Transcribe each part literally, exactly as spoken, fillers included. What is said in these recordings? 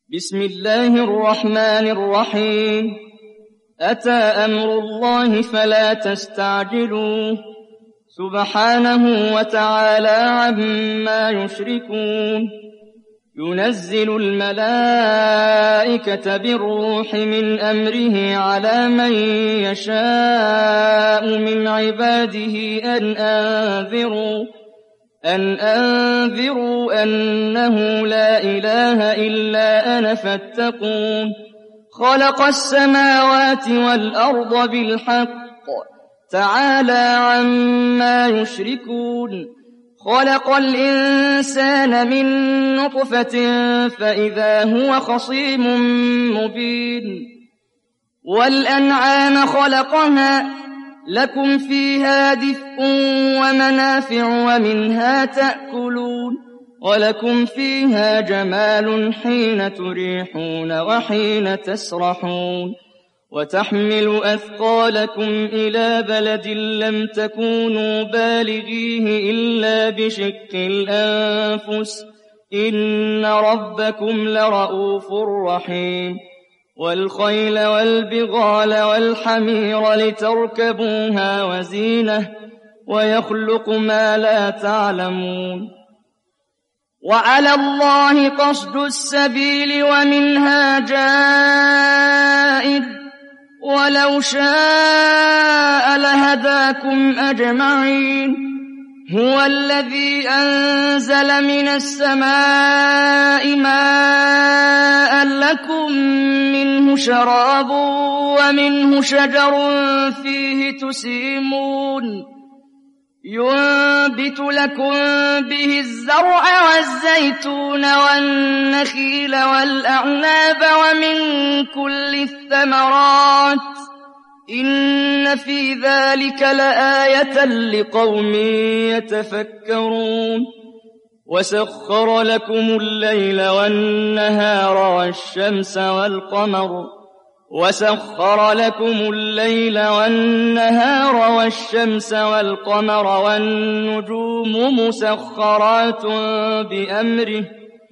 بسم الله الرحمن الرحيم أتى أمر الله فلا تستعجلوه سبحانه وتعالى عما يشركون ينزل الملائكة بالروح من أمره على من يشاء من عباده أن أنذروا أن أنذروا أنه لا إله إلا أنا فاتقون خلق السماوات والأرض بالحق تعالى عما يشركون خلق الإنسان من نطفة فإذا هو خصيم مبين والأنعام خلقها لكم فيها دفء ومنافع ومنها تأكلون ولكم فيها جمال حين تريحون وحين تسرحون وتحمل أثقالكم إلى بلد لم تكونوا بالغيه إلا بشق الأنفس إن ربكم لرؤوف رحيم والخيل والبغال والحمير لتركبوها وزينة ويخلق ما لا تعلمون وعلى الله قصد السبيل ومنها جائر ولو شاء لهداكم أجمعين هو الذي أنزل من السماء ماء لكم منه شراب ومنه شجر فيه تسيمون ينبت لكم به الزرع والزيتون والنخيل والأعناب ومن كل الثمرات إن في ذلك لآية لقوم يتفكرون وسخر لكم الليل والنهار والشمس والقمر وسخر لكم الليل والنهار والشمس والقمر والنجوم مسخرات بأمره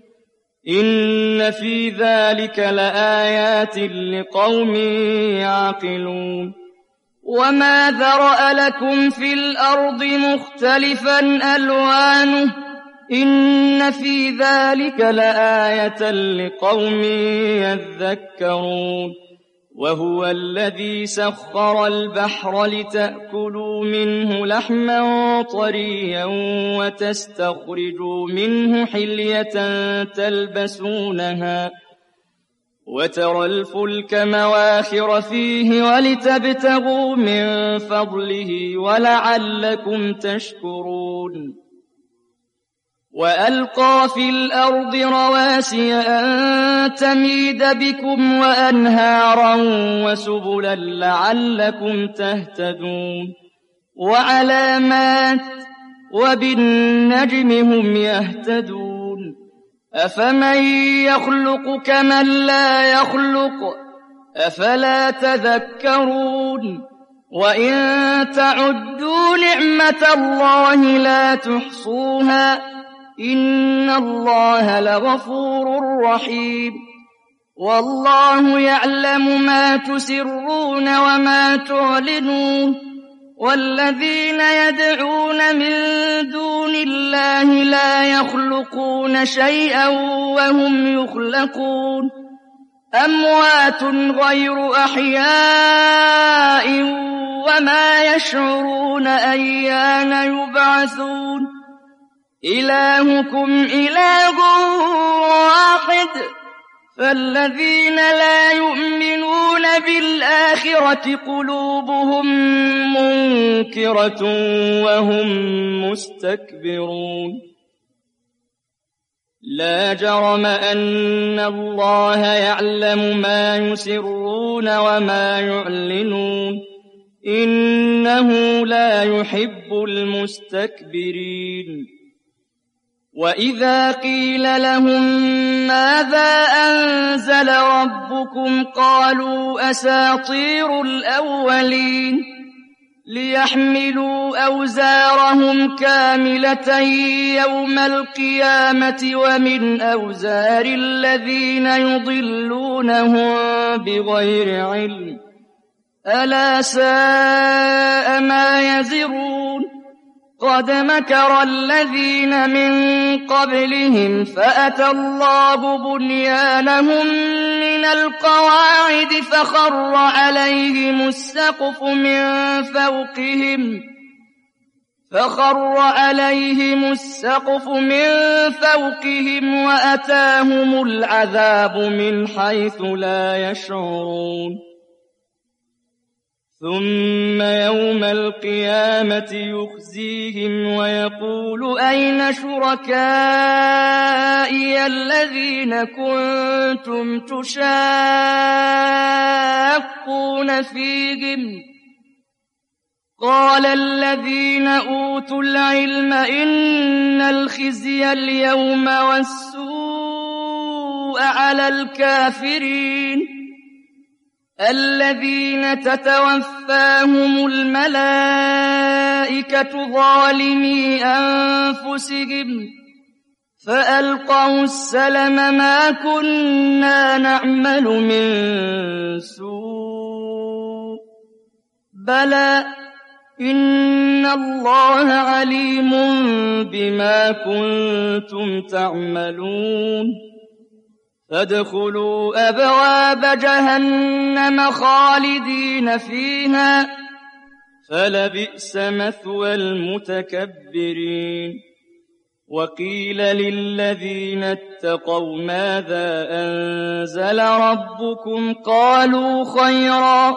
إن في ذلك لآيات لقوم يعقلون وما ذرأ لكم في الأرض مختلفا ألوانه إن في ذلك لآية لقوم يذكرون وهو الذي سخر البحر لتأكلوا منه لحما طريا وتستخرجوا منه حلية تلبسونها وترى الفلك مواخر فيه ولتبتغوا من فضله ولعلكم تشكرون وألقى في الأرض رواسي أن تميد بكم وأنهارا وسبلا لعلكم تهتدون وعلامات وبالنجم هم يهتدون أفمن يخلق كمن لا يخلق أفلا تذكرون وإن تعدوا نعمة الله لا تحصوها إن الله لغفور رحيم والله يعلم ما تسرون وما تعلنون والذين يدعون من دون الله لا يخلقون شيئا وهم يخلقون أموات غير أحياء وما يشعرون أيان يبعثون إلهكم إله واحد فالذين لا يؤمنون بالآخرة قلوبهم منكرة وهم مستكبرون لا جرم أن الله يعلم ما يسرون وما يعلنون إنه لا يحب المستكبرين وإذا قيل لهم ماذا أنزل ربكم قالوا أساطير الأولين ليحملوا أوزارهم كاملة يوم القيامة ومن أوزار الذين يضلونهم بغير علم ألا ساء ما يزرون قد مكر الذين من قبلهم فأتى الله بنيانهم من القواعد فخر عليهم السقف من فوقهم فخر عليهم السقف من فوقهم وأتاهم العذاب من حيث لا يشعرون ثم يوم القيامة يخزيهم ويقول أين شركائي الذين كنتم تشاقون فيهم قال الذين أوتوا العلم إن الخزي اليوم والسوء على الكافرين الذين تتوفاهم الملائكة ظالمي أنفسهم فألقوا السلم ما كنا نعمل من سوء بلى إن الله عليم بما كنتم تعملون فادخلوا أبواب جهنم خالدين فيها فلبئس مثوى المتكبرين وقيل للذين اتقوا ماذا أنزل ربكم قالوا خيرا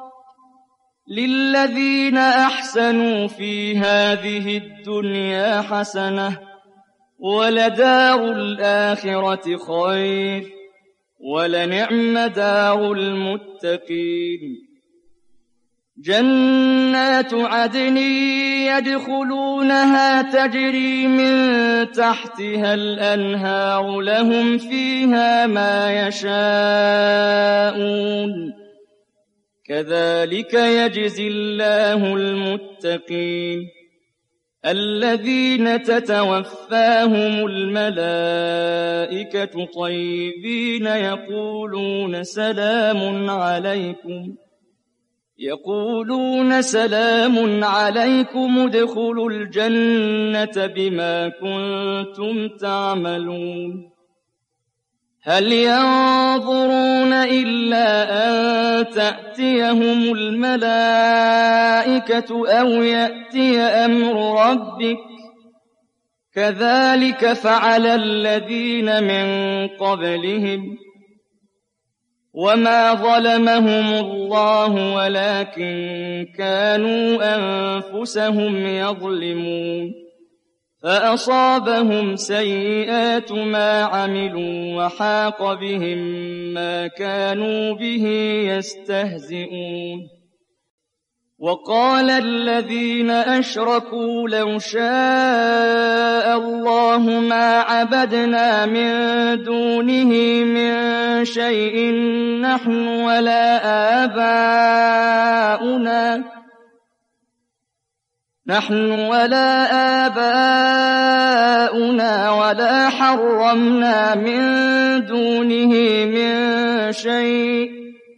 للذين أحسنوا في هذه الدنيا حسنة ولدار الآخرة خير ولنعم دار المتقين جنات عدن يدخلونها تجري من تحتها الأنهار لهم فيها ما يشاءون كذلك يجزي الله المتقين الذين تتوفاهم الملائكة طيبين يقولون سلام عليكم يقولون سلام عليكم ادخلوا الجنة بما كنتم تعملون هل ينظرون إلا أن تأتيهم الملائكة أو يأتي أمر ربك كذلك فعل الذين من قبلهم وما ظلمهم الله ولكن كانوا أنفسهم يظلمون فأصابهم سيئات ما عملوا وحاق بهم ما كانوا به يستهزئون وقال الذين أشركوا لو شاء الله ما عبدنا من دونه من شيء نحن ولا آباؤنا نحن ولا آباؤنا ولا حرمنا من دونه من شيء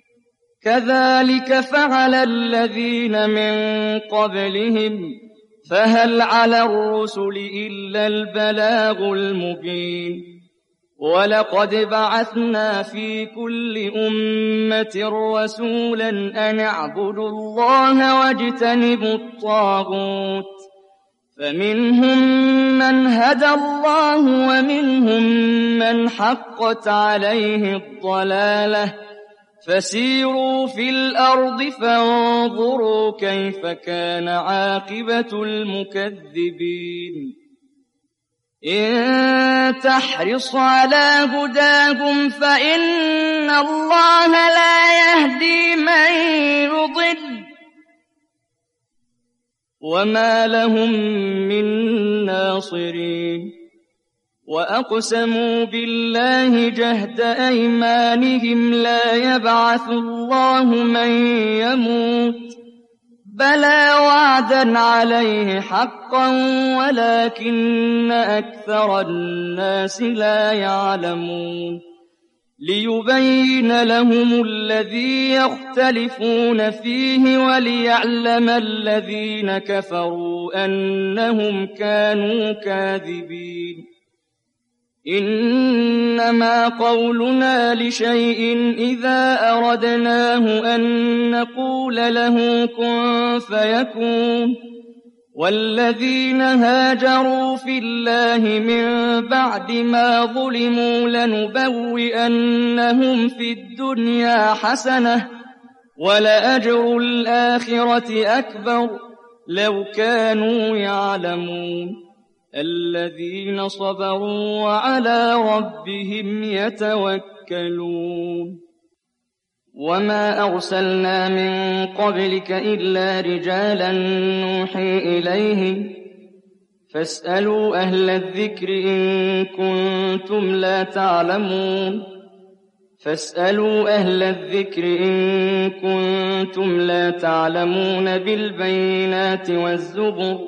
كذلك فعل الذين من قبلهم فهل على الرسل إلا البلاغ المبين ولقد بعثنا في كل أمة رسولا أن اعبدوا الله واجتنبوا الطاغوت فمنهم من هدى الله ومنهم من حقت عليه الضلالة فسيروا في الأرض فانظروا كيف كان عاقبة المكذبين إن تحرص على هداهم فإن الله لا يهدي من يضل وما لهم من ناصرين وأقسموا بالله جهد أيمانهم لا يبعث الله من يموت بلى وعدا عليه حقا ولكن أكثر الناس لا يعلمون ليبين لهم الذي يختلفون فيه وليعلم الذين كفروا أنهم كانوا كاذبين إنما قولنا لشيء إذا أردناه أن نقول له كن فيكون والذين هاجروا في الله من بعد ما ظلموا لنبوئنهم في الدنيا حسنة ولأجر الآخرة أكبر لو كانوا يعلمون الذين صبروا وعلى ربهم يتوكلون وما أرسلنا من قبلك إلا رجالا نوحي إليهم فاسألوا أهل الذكر إن كنتم لا تعلمون فاسألوا أهل الذكر إن كنتم لا تعلمون بالبينات والزبر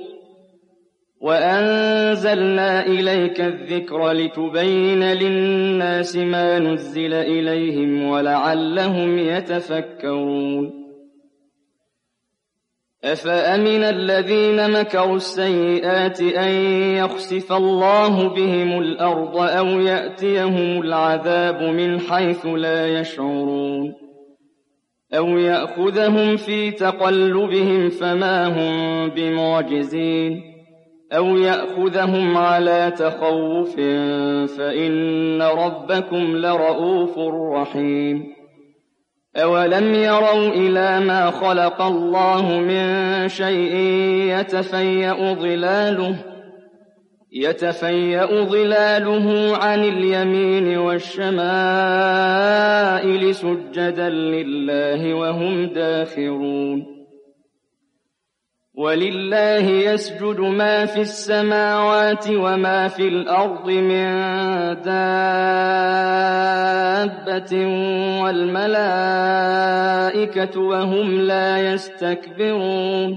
وأنزلنا إليك الذكر لتبين للناس ما نزل إليهم ولعلهم يتفكرون أفأمن الذين مكروا السيئات أن يخسف الله بهم الأرض أو يأتيهم العذاب من حيث لا يشعرون أو يأخذهم في تقلبهم فما هم بمعجزين أو يأخذهم على تخوف فإن ربكم لرؤوف رحيم أولم يروا إلى ما خلق الله من شيء يتفيأ ظلاله يتفيأ ظلاله عن اليمين والشمائل سجدا لله وهم داخرون ولله يسجد ما في السماوات وما في الأرض من دابة والملائكة وهم لا يستكبرون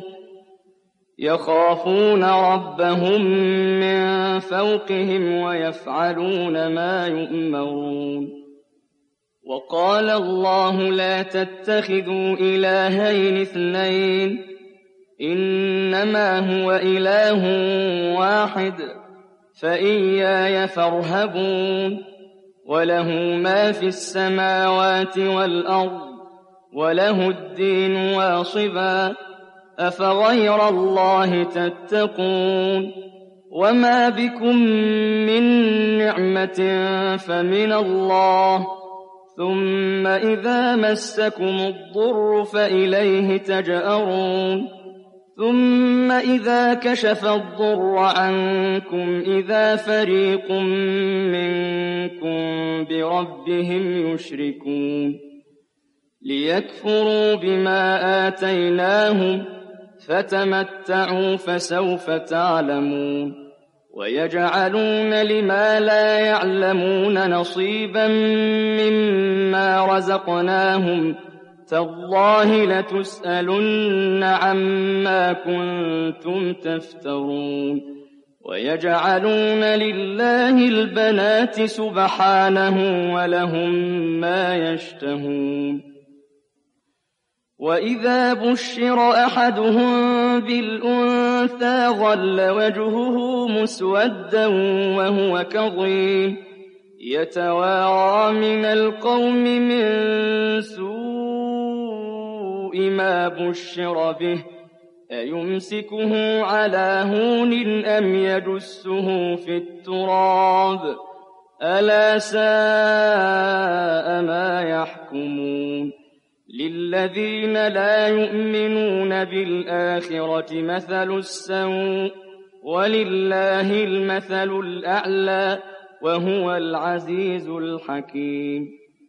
يخافون ربهم من فوقهم ويفعلون ما يؤمرون وقال الله لا تتخذوا إلهين اثنين إنما هو إله واحد فإياي فارهبون وله ما في السماوات والأرض وله الدين واصبا أفغير الله تتقون وما بكم من نعمة فمن الله ثم إذا مسكم الضر فإليه تجأرون ثم إذا كشف الضر عنكم إذا فريق منكم بربهم يشركون ليكفروا بما آتيناهم فتمتعوا فسوف تعلمون ويجعلون لما لا يعلمون نصيبا مما رزقناهم تالله لتسألن عما كنتم تفترون ويجعلون لله البنات سبحانه ولهم ما يشتهون وإذا بشر أحدهم بالأنثى ظل وجهه مسودا وهو كظيم يتوارى من القوم من سوء ما بشر به أيمسكه على هون أم يدسه في التراب ألا ساء ما يحكمون للذين لا يؤمنون بالآخرة مثل السوء ولله المثل الأعلى وهو العزيز الحكيم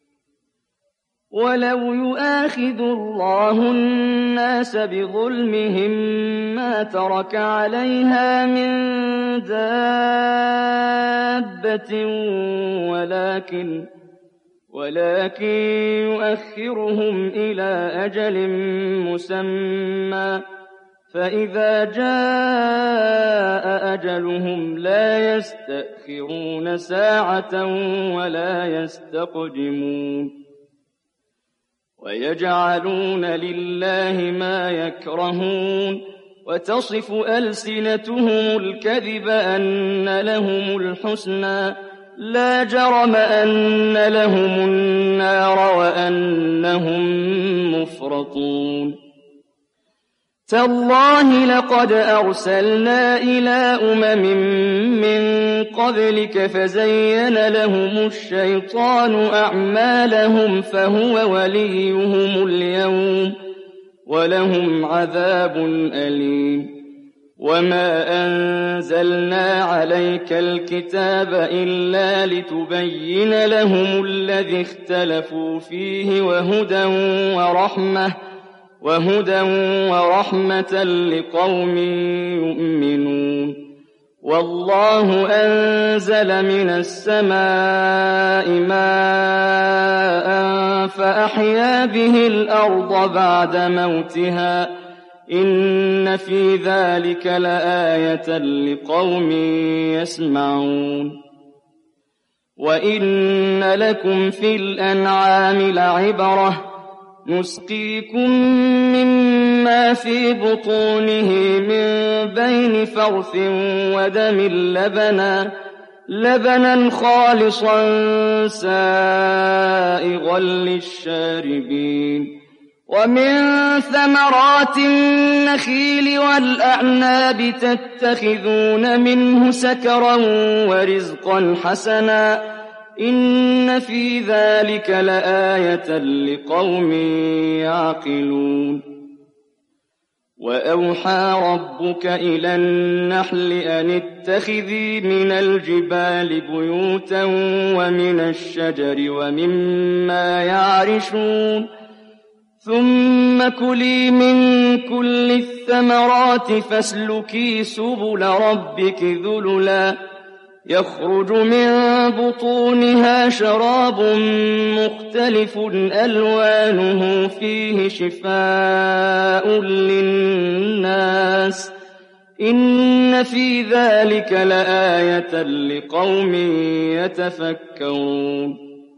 ولو يؤاخذ الله الناس بظلمهم ما ترك عليها من دابة ولكن ولكن يؤخرهم إلى أجل مسمى فإذا جاء أجلهم لا يستأخرون ساعة ولا يستقدمون ويجعلون لله ما يكرهون وتصف ألسنتهم الكذب أن لهم الحسنى لا جرم أن لهم النار وأنهم مفرطون تالله لقد أرسلنا إلى أمم من قبلك فزين لهم الشيطان أعمالهم فهو وليهم اليوم ولهم عذاب أليم وما أنزلنا عليك الكتاب إلا لتبين لهم الذي اختلفوا فيه وهدى ورحمة وهدى ورحمة لقوم يؤمنون والله أنزل من السماء ماء فأحيا به الأرض بعد موتها إن في ذلك لآية لقوم يسمعون وإن لكم في الأنعام لعبرة نسقيكم مما في بطونه من بين فرث ودم لبنا لبنا خالصا سائغا للشاربين ومن ثمرات النخيل والأعناب تتخذون منه سكرا ورزقا حسنا إن في ذلك لآية لقوم يعقلون وأوحى ربك إلى النحل أن اتخذي من الجبال بيوتا ومن الشجر ومما يعرشون ثم كلي من كل الثمرات فاسلكي سبل ربك ذللا يخرج من بطونها شراب مختلف ألوانه فيه شفاء للناس إن في ذلك لآية لقوم يتفكرون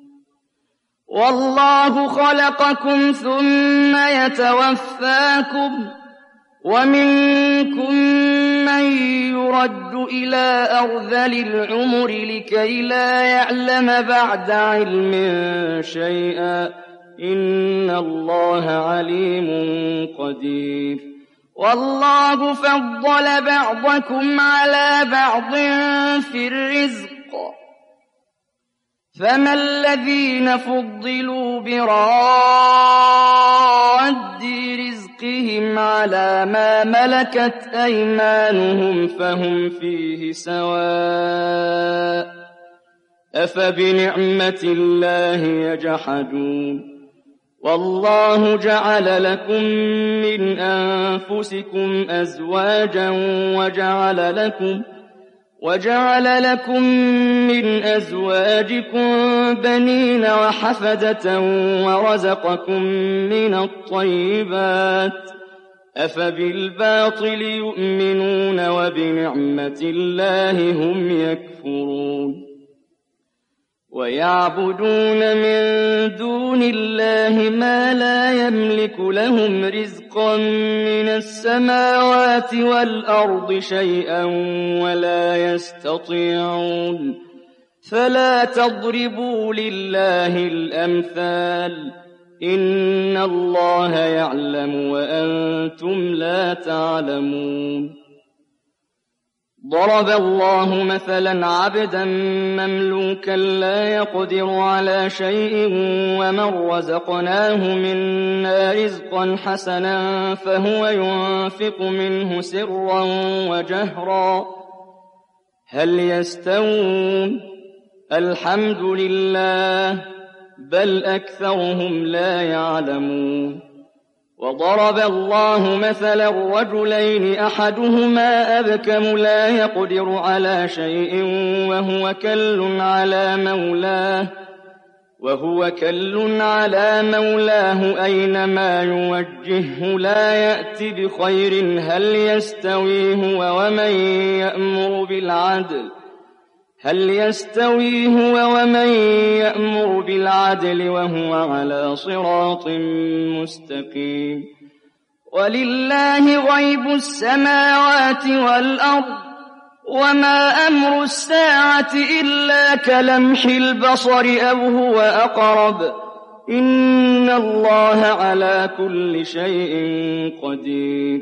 والله خلقكم ثم يتوفاكم ومنكم من يرد إلى أرذل العمر لكي لا يعلم بعد علم شيئا إن الله عليم قدير والله فضل بعضكم على بعض في الرزق فما الذين فضلوا براد رزقهم على ما ملكت أيمانهم فهم فيه سواء أفبنعمة الله يجحدون والله جعل لكم من أنفسكم أزواجا وجعل لكم وجعل لكم من أزواجكم بنين وحفدة ورزقكم من الطيبات أفبالباطل يؤمنون وبنعمة الله هم يكفرون ويعبدون من دون الله ما لا يملك لهم رزقا من السماوات والأرض شيئا ولا يستطيعون فلا تضربوا لله الأمثال إن الله يعلم وأنتم لا تعلمون ضرب الله مثلا عبدا مملوكا لا يقدر على شيء ومن رزقناه منا رزقا حسنا فهو ينفق منه سرا وجهرا هل يستوون الحمد لله بل أكثرهم لا يعلمون وضرب الله مثلا رجلين أحدهما أبكم لا يقدر على شيء وهو كل على مولاه وهو كل على مولاه أينما يوجهه لا يأت بخير هل يستوي هو ومن يأمر بالعدل هل يستوي هو ومن يأمر بالعدل وهو على صراط مستقيم ولله غيب السماوات والأرض وما أمر الساعة إلا كلمح البصر أو هو أقرب إن الله على كل شيء قدير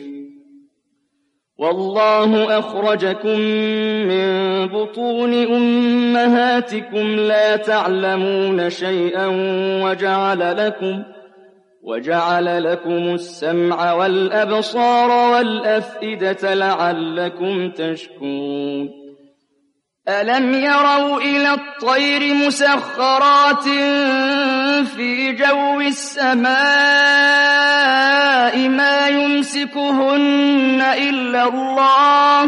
والله أخرجكم من بطون أمهاتكم لا تعلمون شيئا وجعل لكم وجعل لكم السمع والأبصار والأفئدة لعلكم تشكرون ألم يروا إلى الطير مسخرات في جو السماء ما يمسكهن إلا الله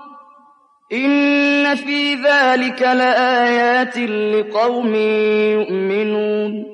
إن في ذلك لآيات لقوم يؤمنون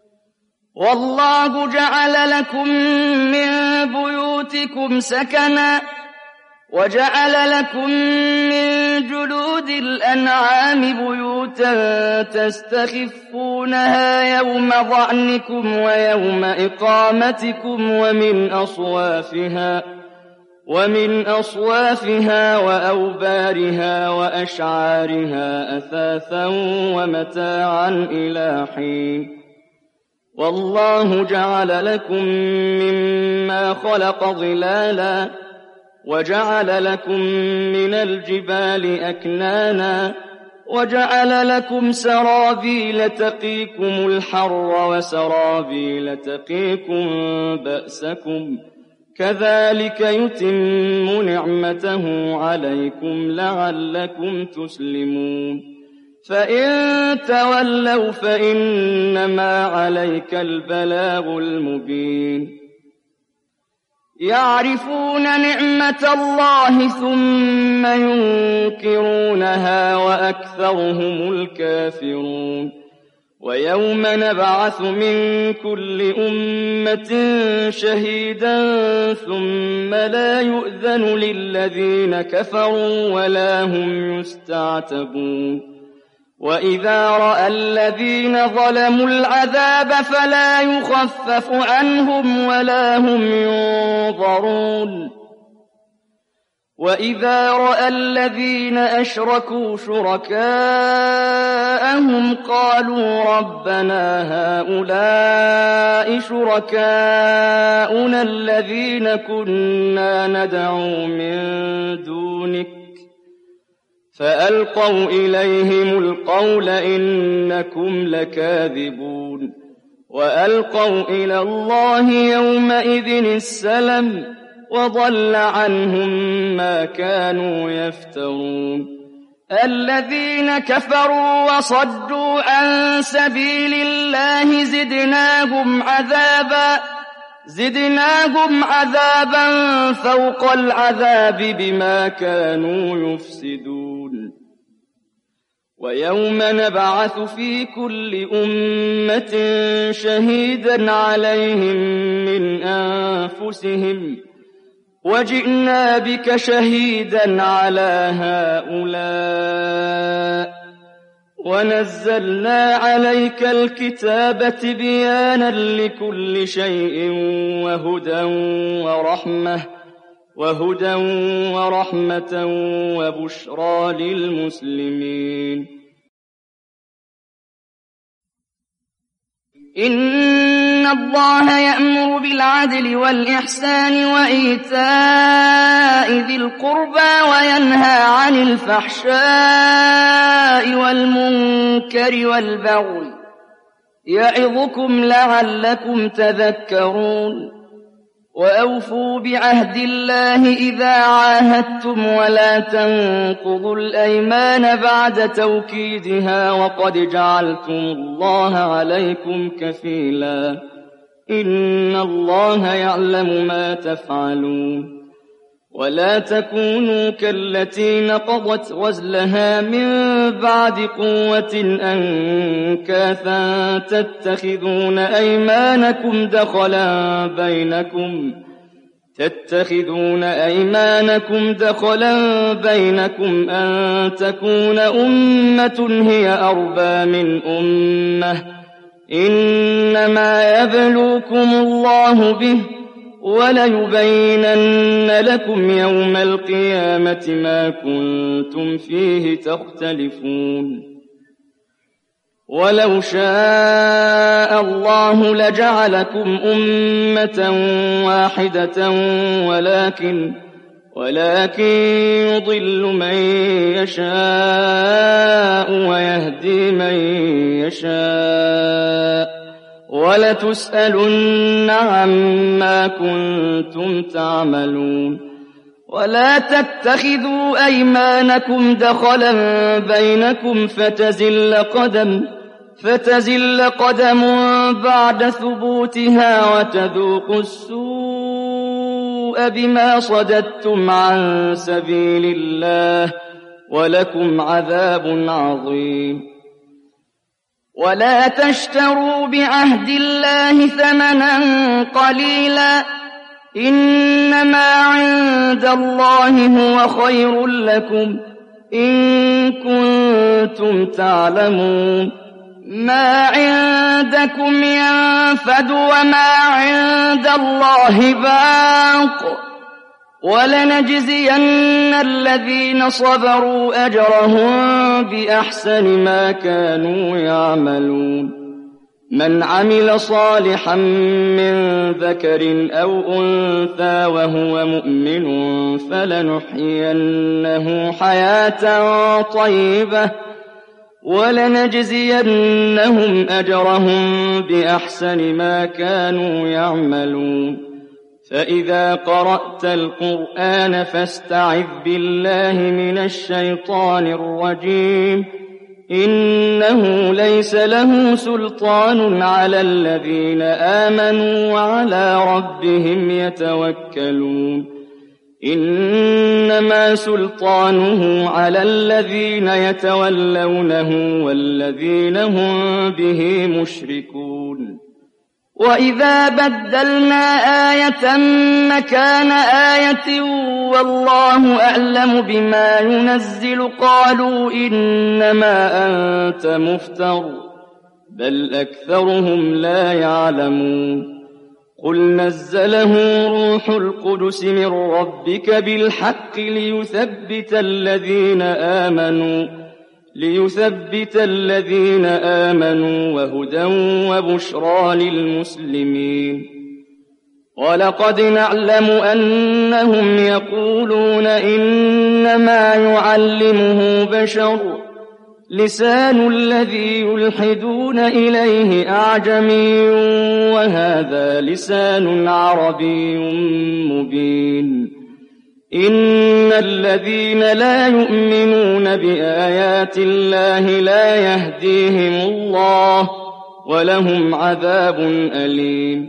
والله جعل لكم من بيوتكم سكنا وجعل لكم من جلود الأنعام بيوتا تستخفونها يوم ظعنكم ويوم إقامتكم ومن أصوافها ومن أصوافها وأوبارها وأشعارها أثاثا ومتاعا إلى حين والله جعل لكم مما خلق ظلالا وجعل لكم من الجبال أكنانا وجعل لكم سرابيل تقيكم الحر وسرابيل تقيكم بأسكم كذلك يتم نعمته عليكم لعلكم تسلمون فإن تولوا فإنما عليك البلاغ المبين يعرفون نعمة الله ثم ينكرونها وأكثرهم الكافرون ويوم نبعث من كل أمة شهيدا ثم لا يؤذن للذين كفروا ولا هم يستعتبون وإذا رأى الذين ظلموا العذاب فلا يخفف عنهم ولا هم ينظرون وإذا رأى الذين أشركوا شركاءهم قالوا ربنا هؤلاء شركاؤنا الذين كنا ندعو من دونك فألقوا إليهم القول إنكم لكاذبون وألقوا إلى الله يومئذ السلم وضل عنهم ما كانوا يفترون الذين كفروا وصدوا عن سبيل الله زدناهم عذابا زدناهم عذابا فوق العذاب بما كانوا يفسدون ويوم نبعث في كل أمة شهيدا عليهم من أنفسهم وجئنا بك شهيدا على هؤلاء ونزلنا عليك الكتاب تبيانا لكل شيء وهدى ورحمة وهدى ورحمة وبشرى للمسلمين إن الله يأمر بالعدل والإحسان وإيتاء ذي القربى وينهى عن الفحشاء والمنكر والبغي يعظكم لعلكم تذكرون وأوفوا بعهد الله إذا عاهدتم ولا تنقضوا الأيمان بعد توكيدها وقد جعلتم الله عليكم كفيلا إن الله يعلم ما تفعلون ولا تكونوا كالتي نقضت غزلها من بعد قوة أنكاثا تتخذون أيمانكم دخلا بينكم تتخذون أيمانكم دخلا بينكم أن تكون أمة هي أربى من أمة إنما يبلوكم الله به وليبينن لكم يوم القيامة ما كنتم فيه تختلفون ولو شاء الله لجعلكم أمة واحدة ولكن ولكن يضل من يشاء ويهدي من يشاء ولتسألن عما كنتم تعملون ولا تتخذوا أيمانكم دخلا بينكم فتزل قدم فتزل قدم بعد ثبوتها وتذوقوا السوء بما صددتم عن سبيل الله ولكم عذاب عظيم ولا تشتروا بعهد الله ثمنا قليلا إنما عند الله هو خير لكم إن كنتم تعلمون ما عندكم ينفد وما عند الله باق ولنجزين الذين صبروا أجرهم بأحسن ما كانوا يعملون من عمل صالحا من ذكر أو أنثى وهو مؤمن فلنحيينه حياة طيبة ولنجزينهم أجرهم بأحسن ما كانوا يعملون فإذا قرأت القرآن فاستعذ بالله من الشيطان الرجيم إنه ليس له سلطان على الذين آمنوا وعلى ربهم يتوكلون إنما سلطانه على الذين يتولونه والذين هم به مشركون وإذا بدلنا آية مكان آية والله أعلم بما ينزل قالوا إنما أنت مفتر بل أكثرهم لا يعلمون قل نزله روح القدس من ربك بالحق ليثبت الذين آمنوا ليثبت الذين آمنوا وهدى وبشرى للمسلمين ولقد نعلم أنهم يقولون إنما يعلمه بشر لسان الذي يلحدون إليه أعجمي وهذا لسان عربي مبين إن الذين لا يؤمنون بآيات الله لا يهديهم الله ولهم عذاب أليم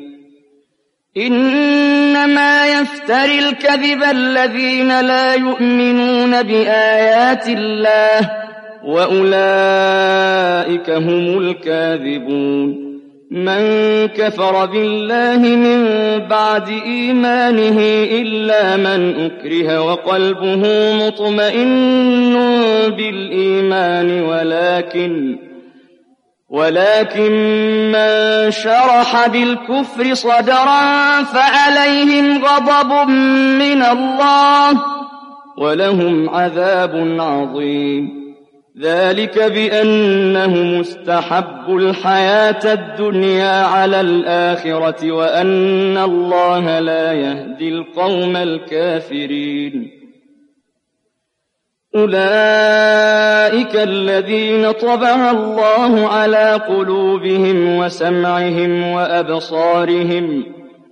إنما يفتري الكذب الذين لا يؤمنون بآيات الله وأولئك هم الكاذبون من كفر بالله من بعد إيمانه إلا من أكره وقلبه مطمئن بالإيمان ولكن ولكن من شرح بالكفر صدرا فعليهم غضب من الله ولهم عذاب عظيم ذلك بأنهم استحبوا الحياة الدنيا على الآخرة وأن الله لا يهدي القوم الكافرين أولئك الذين طبع الله على قلوبهم وسمعهم وأبصارهم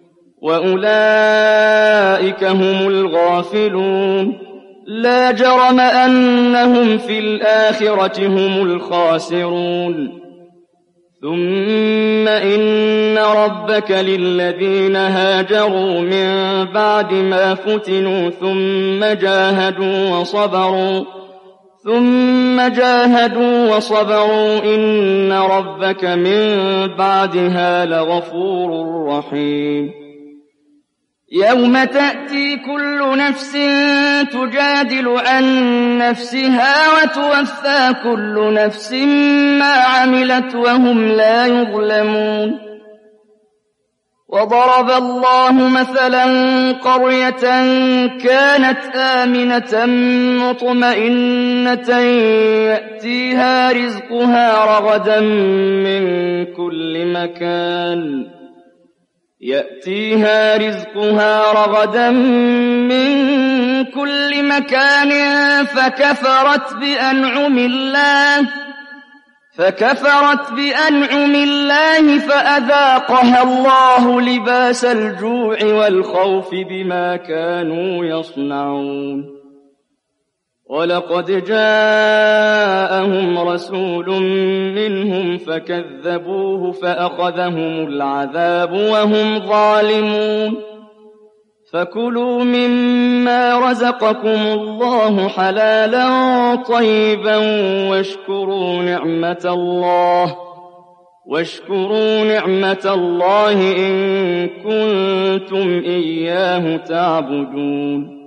وأولئك هم الغافلون لا جرم أنهم في الآخرة هم الخاسرون ثم إن ربك للذين هاجروا من بعد ما فتنوا ثم جاهدوا وصبروا ثم جاهدوا وصبروا إن ربك من بعدها لغفور رحيم يوم تأتي كل نفس تجادل عن نفسها وتوفى كل نفس ما عملت وهم لا يظلمون وضرب الله مثلا قرية كانت آمنة مطمئنة يأتيها رزقها رغدا من كل مكان يأتيها رزقها رغدا من كل مكان فكفرت بأنعم الله فكفرت بأنعم الله فأذاقها الله لباس الجوع والخوف بما كانوا يصنعون ولقد جاءهم رسول منهم فكذبوه فأخذهم العذاب وهم ظالمون فكلوا مما رزقكم الله حلالا طيبا واشكروا نعمة الله واشكروا نعمة الله إن كنتم إياه تعبدون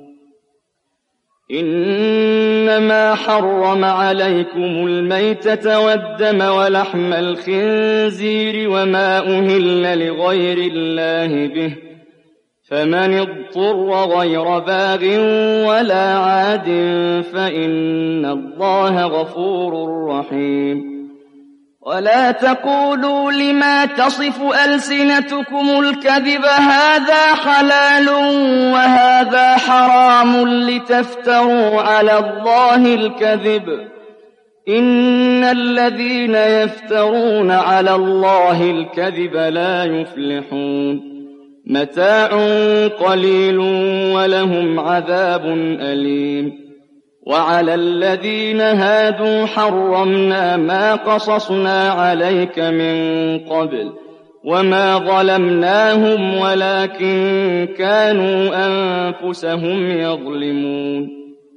إنما حرم عليكم الميتة والدم ولحم الخنزير وما أهل لغير الله به فمن اضطر غير باغ ولا عاد فإن الله غفور رحيم ولا تقولوا لما تصف ألسنتكم الكذب هذا حلال وهذا حرام لتفتروا على الله الكذب إن الذين يفترون على الله الكذب لا يفلحون متاع قليل ولهم عذاب أليم وعلى الذين هادوا حرمنا ما قصصنا عليك من قبل وما ظلمناهم ولكن كانوا أنفسهم يظلمون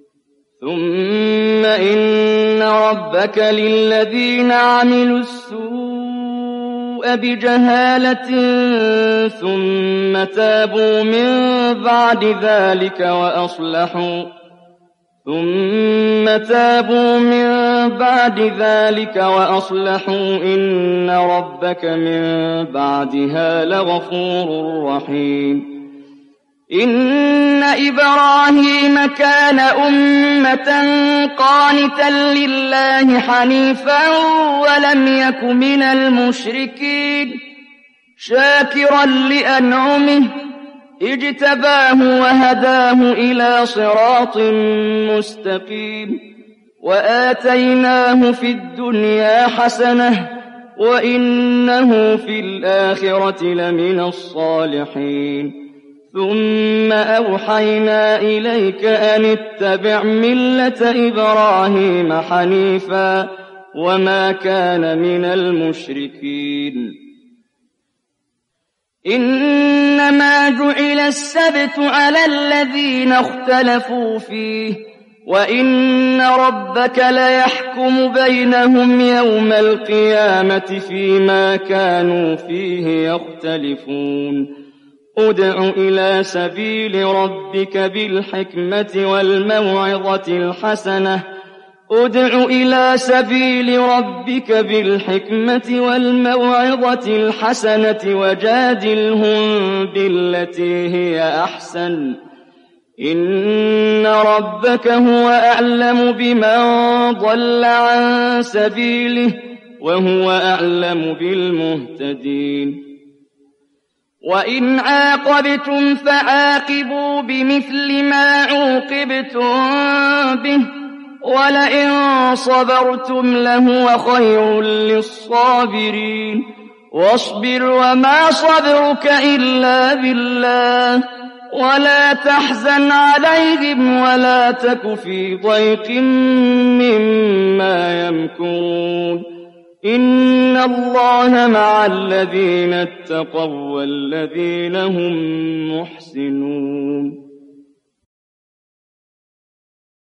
ثم إن ربك للذين عملوا السوء بجهالة ثم تابوا من بعد ذلك وأصلحوا ثم تابوا من بعد ذلك وأصلحوا إن ربك من بعدها لغفور رحيم إن إبراهيم كان أمة قانتا لله حنيفا ولم يك من المشركين شاكرا لأنعمه اجتباه وهداه إلى صراط مستقيم وآتيناه في الدنيا حسنة وإنه في الآخرة لمن الصالحين ثم أوحينا إليك أن اتبع ملة إبراهيم حنيفا وما كان من المشركين إنما جعل السبت على الذين اختلفوا فيه وإن ربك ليحكم بينهم يوم القيامة فيما كانوا فيه يختلفون ادع إلى سبيل ربك بالحكمة والموعظة الحسنة ادع إلى سبيل ربك بالحكمة والموعظة الحسنة وجادلهم بالتي هي أحسن إن ربك هو أعلم بمن ضل عن سبيله وهو أعلم بالمهتدين وإن عاقبتم فعاقبوا بمثل ما عوقبتم به ولئن صبرتم لهو خير للصابرين واصبر وما صبرك إلا بالله ولا تحزن عليهم ولا تك في ضيق مما يمكرون إن الله مع الذين اتقوا والذين هم محسنون.